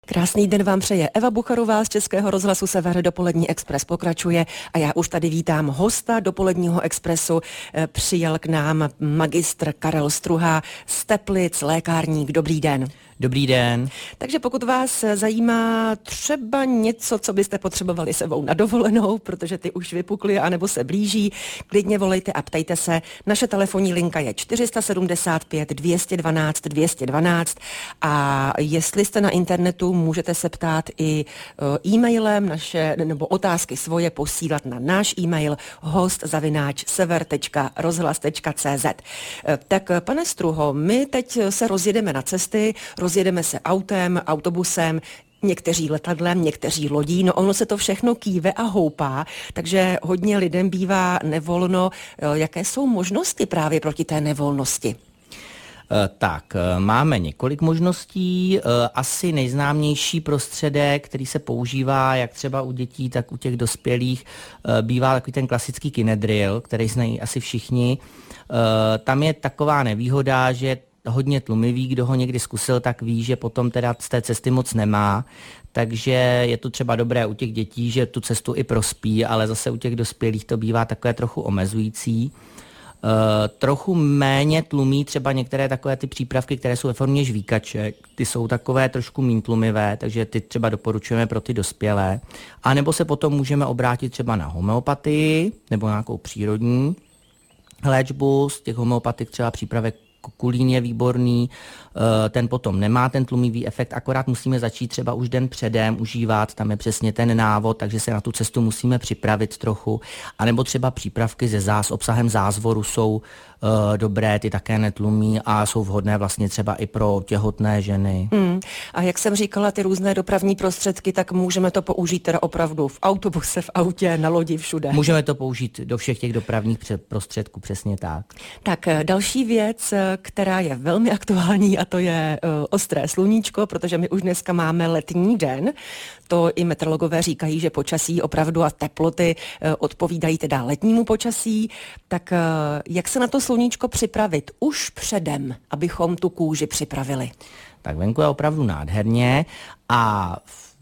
Krásný den vám přeje Eva Bucharová z Českého rozhlasu Sever. Dopolední Express pokračuje a já už tady vítám hosta Dopoledního Expressu. Přijel k nám magistr Karel Struha z Teplic, lékárník. Dobrý den. Dobrý den. Takže pokud vás zajímá třeba něco, co byste potřebovali sebou na dovolenou, protože ty už vypukly anebo se blíží, klidně volejte a ptejte se. Naše telefonní linka je 475 212 212 a jestli jste na internetu, můžete se ptát i e-mailem naše, nebo otázky svoje posílat na náš e-mail host@sever.rozhlas.cz. Tak pane Struho, my teď se rozjedeme na cesty, rozjedeme se autem, autobusem, někteří letadlem, někteří lodí, no ono se to všechno kýve a houpá, takže hodně lidem bývá nevolno. Jaké jsou možnosti právě proti té nevolnosti? Tak, máme několik možností. Asi nejznámější prostředek, který se používá jak třeba u dětí, tak u těch dospělých, bývá takový ten klasický Kinedril, který znají asi všichni. Tam je taková nevýhoda, že hodně tlumivý, kdo ho někdy zkusil, tak ví, že potom teda z té cesty moc nemá, takže je to třeba dobré u těch dětí, že tu cestu i prospí, ale zase u těch dospělých to bývá takové trochu omezující. Trochu méně tlumí třeba některé takové ty přípravky, které jsou ve formě žvíkaček, ty jsou takové trošku míň tlumivé, takže ty třeba doporučujeme pro ty dospělé. A nebo se potom můžeme obrátit třeba na homeopatii nebo nějakou přírodní léčbu, z těch homeopatik třeba přípravek Kulín je výborný, ten potom nemá ten tlumivý efekt, akorát musíme začít třeba už den předem užívat, tam je přesně ten návod, takže se na tu cestu musíme připravit trochu, anebo třeba přípravky s obsahem zázvoru jsou dobré, ty také netlumí a jsou vhodné vlastně třeba i pro těhotné ženy. A jak jsem říkala, ty různé dopravní prostředky, tak můžeme to použít teda opravdu v autobuse, v autě, na lodi, všude. Můžeme to použít do všech těch dopravních prostředků, přesně tak. Tak další věc, která je velmi aktuální, a to je ostré sluníčko, protože my už dneska máme letní den. To i meteorologové říkají, že počasí opravdu a teploty odpovídají teda letnímu počasí. Tak jak se na to sluníčko připravit už předem, abychom tu kůži připravili? Tak venku je opravdu nádherně a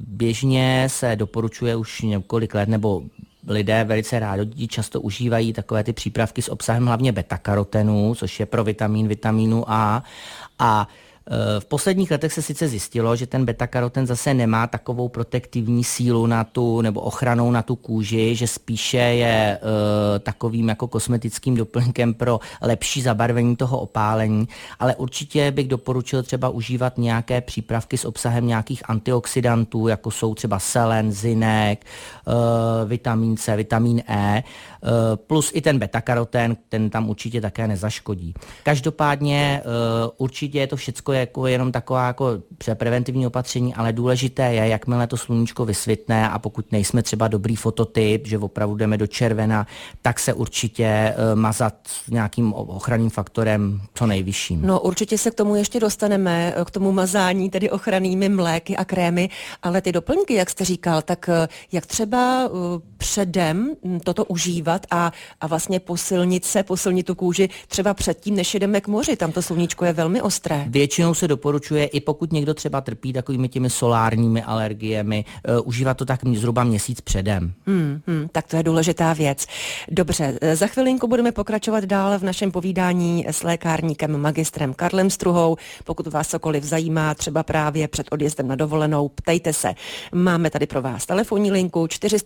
běžně se doporučuje už několik let, nebo lidé velice rádi často užívají takové ty přípravky s obsahem hlavně beta-karotenu, což je pro vitamínu A. A v posledních letech se sice zjistilo, že ten beta-karoten zase nemá takovou protektivní sílu na tu, nebo ochranou na tu kůži, že spíše je takovým jako kosmetickým doplňkem pro lepší zabarvení toho opálení, ale určitě bych doporučil třeba užívat nějaké přípravky s obsahem nějakých antioxidantů, jako jsou třeba selen, zinek, vitamin C, vitamin E, plus i ten beta-karoten, ten tam určitě také nezaškodí. Každopádně určitě je to všecko jako jenom taková jako preventivní opatření, ale důležité je, jakmile to sluníčko vysvitne a pokud nejsme třeba dobrý fototyp, že opravdu jdeme do červena, tak se určitě mazat nějakým ochranným faktorem co nejvyšším. No určitě se k tomu ještě dostaneme, k tomu mazání, tedy ochrannými mléky a krémy, ale ty doplňky, jak jste říkal, tak jak třeba předem toto užívat a vlastně posilnit tu kůži třeba předtím, než jedeme k moři, tam to sluníčko je velmi ostré. Většinou se doporučuje, i pokud někdo třeba trpí takovými těmi solárními alergiemi, užívat to tak zhruba měsíc předem. Tak to je důležitá věc. Dobře, za chvilinku budeme pokračovat dál v našem povídání s lékárníkem magistrem Karlem Struhou. Pokud vás cokoliv zajímá, třeba právě před odjezdem na dovolenou, ptejte se. Máme tady pro vás telefonní linku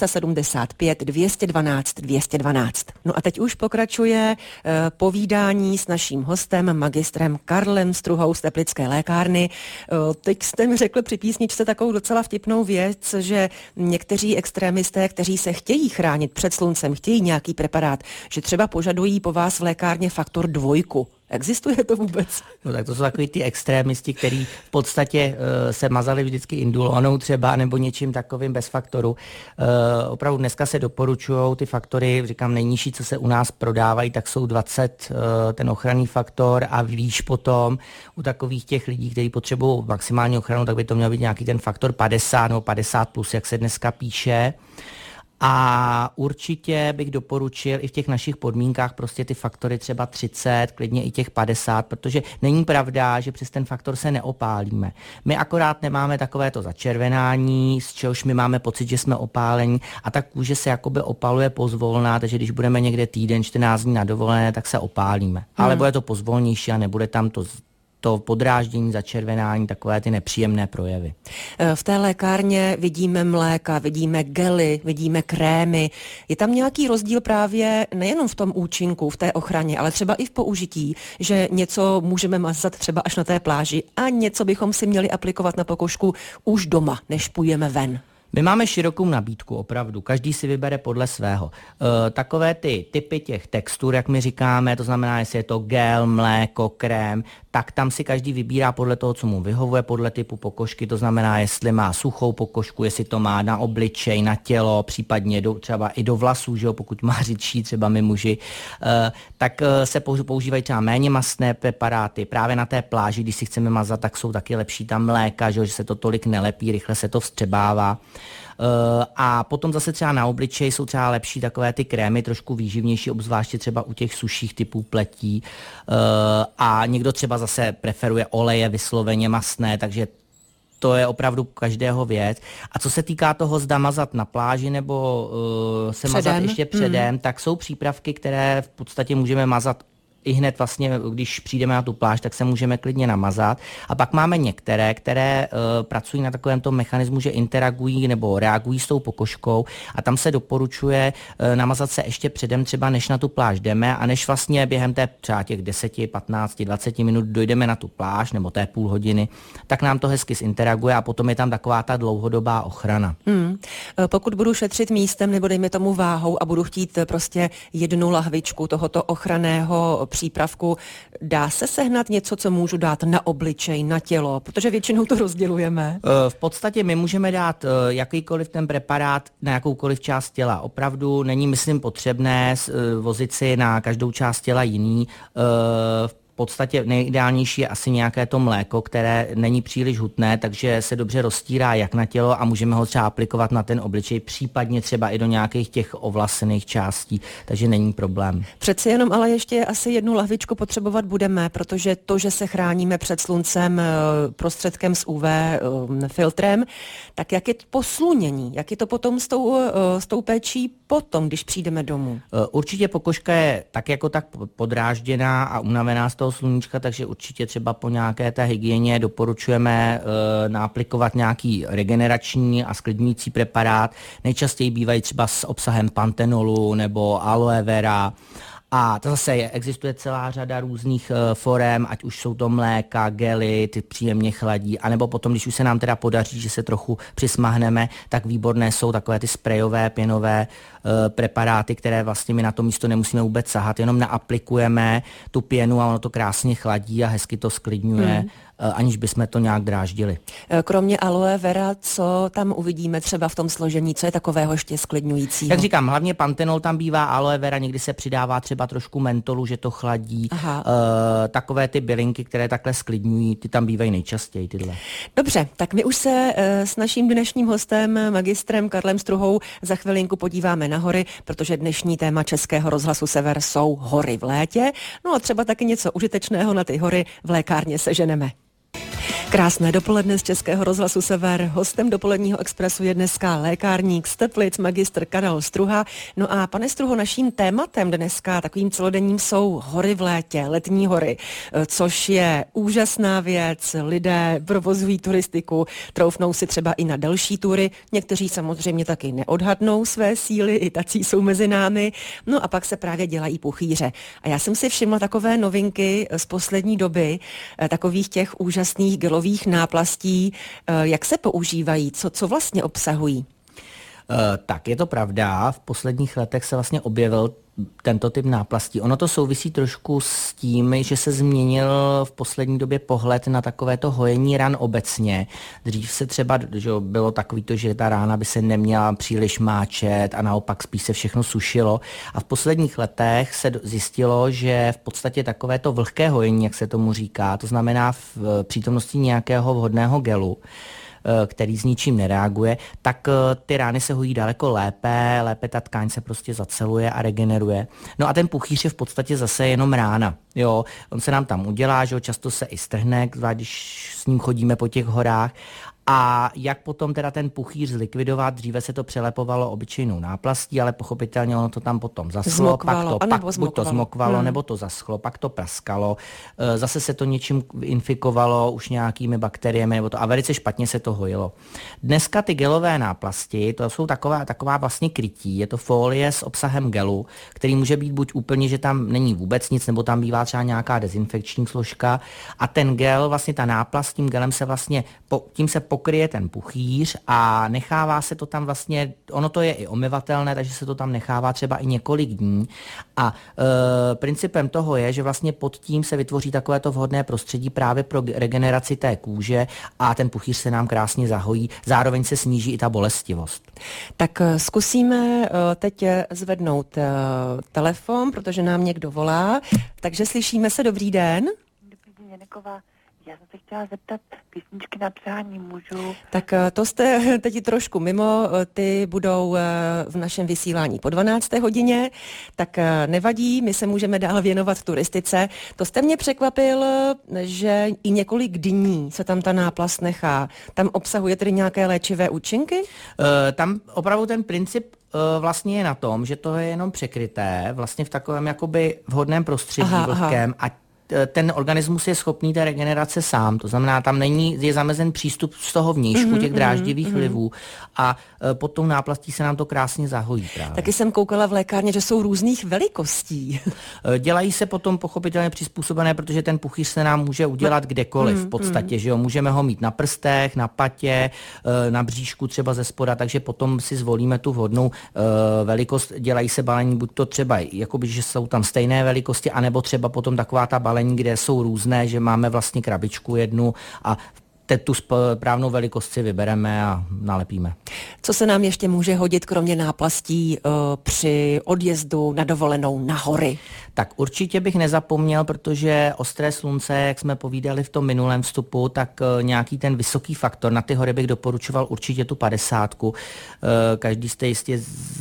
475 212 212. No a teď už pokračuje povídání s naším hostem, magistrem Karlem Struhou z Teplické lékárny. Teď jste mi řekl při písničce takovou docela vtipnou věc, že někteří extrémisté, kteří se chtějí chránit před sluncem, chtějí nějaký preparát, že třeba požadují po vás v lékárně faktor 2. Existuje to vůbec? No tak to jsou takový ty extrémisti, kteří v podstatě se mazali vždycky indulonou třeba nebo něčím takovým bez faktoru. Opravdu dneska se doporučují ty faktory, říkám nejnižší, co se u nás prodávají, tak jsou 20 ten ochranný faktor a výš potom u takových těch lidí, kteří potřebují maximální ochranu, tak by to měl být nějaký ten faktor 50 nebo 50+, jak se dneska píše. A určitě bych doporučil i v těch našich podmínkách prostě ty faktory třeba 30, klidně i těch 50, protože není pravda, že přes ten faktor se neopálíme. My akorát nemáme takové to začervenání, z čehož my máme pocit, že jsme opálení, a ta kůže se jakoby opaluje pozvolna, takže když budeme někde týden, 14 dní na dovolené, tak se opálíme. Ale bude to pozvolnější a nebude tam to podráždění, začervenání, takové ty nepříjemné projevy. V té lékárně vidíme mléka, vidíme gely, vidíme krémy. Je tam nějaký rozdíl právě nejenom v tom účinku, v té ochraně, ale třeba i v použití, že něco můžeme mazat třeba až na té pláži a něco bychom si měli aplikovat na pokožku už doma, než půjdeme ven? My máme širokou nabídku, opravdu. Každý si vybere podle svého. Takové ty typy těch textur, jak my říkáme, to znamená, jestli je to gel, mléko, krém, tak tam si každý vybírá podle toho, co mu vyhovuje, podle typu pokožky, to znamená, jestli má suchou pokožku, jestli to má na obličej, na tělo, případně třeba i do vlasů, že jo, pokud má řidší, třeba my muži, tak se používají třeba méně mastné preparáty. Právě na té pláži, když si chceme mazat, tak jsou taky lepší tam mléka, že se to tolik nelepí, rychle se to vstřebává. A potom zase třeba na obličej jsou třeba lepší takové ty krémy, trošku výživnější, obzvláště třeba u těch suších typů pletí. A někdo třeba zase preferuje oleje vysloveně mastné, takže to je opravdu každého věc. A co se týká toho, zda mazat na pláži nebo se mazat ještě předem, tak jsou přípravky, které v podstatě můžeme mazat i hned vlastně, když přijdeme na tu pláž, tak se můžeme klidně namazat. A pak máme některé, které pracují na takovém tom mechanismu, že interagují nebo reagují s tou pokožkou, a tam se doporučuje namazat se ještě předem, třeba než na tu pláž jdeme, a než vlastně během třeba těch 10, 15, 20 minut dojdeme na tu pláž nebo té půl hodiny, tak nám to hezky zinteraguje a potom je tam taková ta dlouhodobá ochrana. Pokud budu šetřit místem nebo dejme tomu váhou a budu chtít prostě jednu lahvičku tohoto ochranného přípravku, dá se sehnat něco, co můžu dát na obličej, na tělo, protože většinou to rozdělujeme? V podstatě my můžeme dát jakýkoliv ten preparát na jakoukoliv část těla. Opravdu není, myslím, potřebné vozit si na každou část těla jiný. V podstatě nejideálnější je asi nějaké to mléko, které není příliš hutné, takže se dobře roztírá jak na tělo a můžeme ho třeba aplikovat na ten obličej, případně třeba i do nějakých těch ovlasených částí, takže není problém. Přeci jenom ale ještě asi jednu lahvičku potřebovat budeme, protože to, že se chráníme před sluncem prostředkem s UV filtrem, tak jak je to po slunění, jak je to potom s tou péčí potom, když přijdeme domů? Určitě pokožka je tak jako tak podrážděná a unavená z toho sluníčka, takže určitě třeba po nějaké té hygieně doporučujeme naaplikovat nějaký regenerační a sklidňující preparát. Nejčastěji bývají třeba s obsahem pantenolu nebo aloe vera. A to zase existuje celá řada různých forem, ať už jsou to mléka, gely, ty příjemně chladí, anebo potom, když už se nám teda podaří, že se trochu přismahneme, tak výborné jsou takové ty sprejové, pěnové preparáty, které vlastně my na to místo nemusíme vůbec sahat, jenom naaplikujeme tu pěnu a ono to krásně chladí a hezky to sklidňuje, aniž bychom to nějak dráždili. Kromě aloe vera, co tam uvidíme třeba v tom složení, co je takového ještě sklidňujícího? Jak říkám, hlavně pantenol tam bývá, aloe vera, někdy se přidává třeba trošku mentolu, že to chladí. Takové ty bylinky, které takhle sklidňují, ty tam bývají nejčastěji tyhle. Dobře, tak my už se s naším dnešním hostem, magistrem Karlem Struhou, za chvilinku podíváme na hory, protože dnešní téma Českého rozhlasu Sever jsou hory v létě. No a třeba taky něco užitečného na ty hory v lékárně seženeme. Krásné dopoledne z Českého rozhlasu Sever. Hostem dopoledního expresu je dneska lékárník z Teplic, magistr Karel Struha. No a pane Struho, naším tématem dneska, takovým celodenním, jsou hory v létě, letní hory, což je úžasná věc. Lidé provozují turistiku, troufnou si třeba i na delší tury. Někteří samozřejmě taky neodhadnou své síly, i tací jsou mezi námi. No a pak se právě dělají puchýře. A já jsem si všimla takové novinky z poslední doby, takových těch úžasných gelových náplastí. Jak se používají? Co vlastně obsahují? Tak je to pravda. V posledních letech se vlastně objevil tento typ náplastí. Ono to souvisí trošku s tím, že se změnil v poslední době pohled na takovéto hojení ran obecně. Dřív se třeba, že bylo takový to, že ta rána by se neměla příliš máčet a naopak spíš se všechno sušilo. A v posledních letech se zjistilo, že v podstatě takovéto vlhké hojení, jak se tomu říká, to znamená v přítomnosti nějakého vhodného gelu, který s ničím nereaguje, tak ty rány se hojí daleko lépe ta tkáň se prostě zaceluje a regeneruje. No a ten puchýř je v podstatě zase jenom rána. Jo, on se nám tam udělá, že jo, často se i strhne, když s ním chodíme po těch horách. A jak potom teda ten puchýř zlikvidovat? Dříve se to přelepovalo obyčejnou náplastí, ale pochopitelně ono to tam potom zaschlo, buď to zmokvalo, nebo to zaschlo, pak to praskalo, zase se to něčím infikovalo už nějakými bakteriemi, nebo to, a velice špatně se to hojilo. Dneska ty gelové náplasti, to jsou taková vlastně krytí, je to folie s obsahem gelu, který může být buď úplně, že tam není vůbec nic, nebo tam bývá třeba nějaká dezinfekční složka, a ten gel, vlastně ta náplast, tím gelem se vlastně, tím se pokryje ten puchýř a nechává se to tam vlastně, ono to je i omyvatelné, takže se to tam nechává třeba i několik dní a principem toho je, že vlastně pod tím se vytvoří takovéto vhodné prostředí právě pro regeneraci té kůže a ten puchýř se nám krásně zahojí, zároveň se sníží i ta bolestivost. Tak zkusíme teď zvednout telefon, protože nám někdo volá, takže slyšíme se, dobrý den. Dobrý den, Janeková. Já jsem se chtěla zeptat, písničky na přání můžu? Tak to jste teď trošku mimo, ty budou v našem vysílání po 12. hodině, tak nevadí, my se můžeme dál věnovat turistice. To jste mě překvapil, že i několik dní se tam ta náplast nechá. Tam obsahuje tedy nějaké léčivé účinky? Tam opravdu ten princip vlastně je na tom, že to je jenom překryté vlastně v takovém jakoby vhodném prostředí vlhkém a ten organismus je schopný té regenerace sám, to znamená, tam je zamezen přístup z toho vnějšku, těch dráždivých vlivů a pod tou náplastí se nám to krásně zahojí právě. Taky jsem koukala v lékárně, že jsou různých velikostí. Dělají se potom pochopitelně přizpůsobené, protože ten puchýř se nám může udělat kdekoliv v podstatě, že jo, můžeme ho mít na prstech, na patě, na bříšku třeba ze spoda, takže potom si zvolíme tu vhodnou velikost, dělají se balení, buď to třeba, jakoby, že jsou tam stejné velikosti, anebo třeba potom taková ta balení, kde jsou různé, že máme vlastně krabičku jednu a tu správnou velikost si vybereme a nalepíme. Co se nám ještě může hodit, kromě náplastí při odjezdu na dovolenou na hory? Tak určitě bych nezapomněl, protože ostré slunce, jak jsme povídali v tom minulém vstupu, tak nějaký ten vysoký faktor, na ty hory bych doporučoval určitě tu 50. Každý jste jistě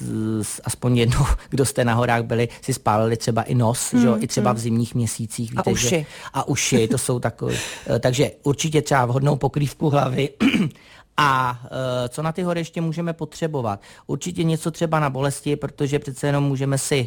aspoň jednou, kdo jste na horách byli, si spálili třeba i nos, že? I třeba v zimních měsících. Víte, a uši. A uši, to jsou takové. Takže určitě třeba vhodnou pokrývku hlavy. A co na ty hory ještě můžeme potřebovat? Určitě něco třeba na bolesti, protože přece jenom můžeme si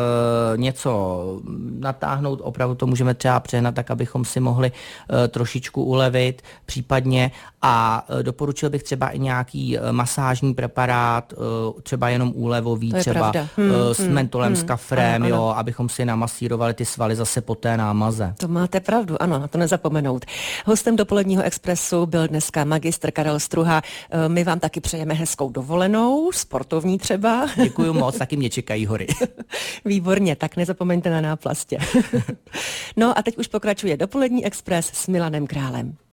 něco natáhnout, opravdu to můžeme třeba přehnat, tak abychom si mohli trošičku ulevit případně a doporučil bych třeba i nějaký masážní preparát, třeba jenom úlevový, třeba s mentolem, s kafrem, ano. Jo, abychom si namasírovali ty svaly zase po té námaze. To máte pravdu, ano, na to nezapomenout. Hostem dopoledního Expressu byl dneska magistr Karel Struha. My vám taky přejeme hezkou dovolenou, sportovní třeba. Děkuju moc, taky mě čekají hory. Výborně, tak nezapomeňte na náplastě. No a teď už pokračuje dopolední Express s Milanem Králem.